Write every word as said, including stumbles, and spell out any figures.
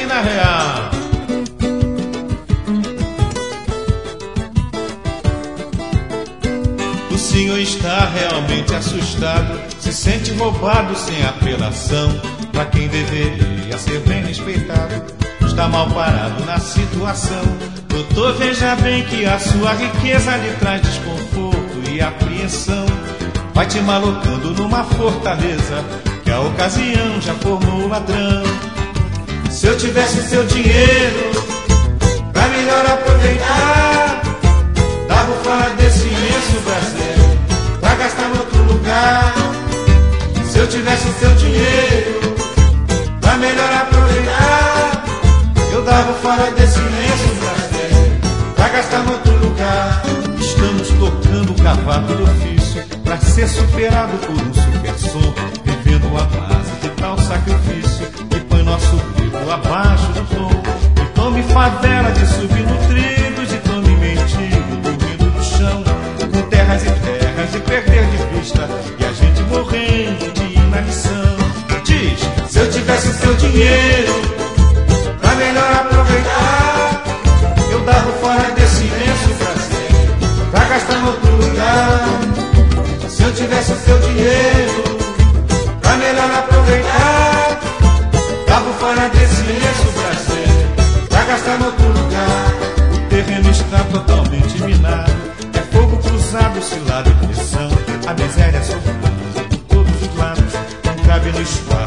aí na real. O senhor está realmente assustado, se sente roubado sem apelação. Pra quem deveria ser bem respeitado, está mal parado na situação. Doutor, veja bem que a sua riqueza lhe traz desconforto e apreensão. Vai te malocando numa fortaleza que a ocasião já formou ladrão. Se eu tivesse seu dinheiro pra melhor aproveitar, dava fora desse imenso Brasil pra gastar em outro lugar. Se eu tivesse seu dinheiro pra melhor aproveitar, eu dava fora desse imenso Brasil pra gastar em outro lugar. Estamos tocando o cavaco do ofício pra ser superado por um super som, vivendo a base de tal sacrifício que põe nosso grito abaixo do tom. E tome favela de subnutridos, e tome mendigo dormindo no chão, com terras e terras de perder de vista, e a gente morrendo de inanição. Diz, se eu tivesse seu dinheiro pra melhor aproveitar, eu dava fora desse imenso Brasil pra gastar em outro lugar. Se eu tivesse seu dinheiro pra melhor aproveitar, dava fora desse imenso Brasil pra gastar em outro lugar. O terreno está totalmente minado, é fogo cruzado, cilada e pressão. A miséria sofrendo por todos os lados, não cabe no espaço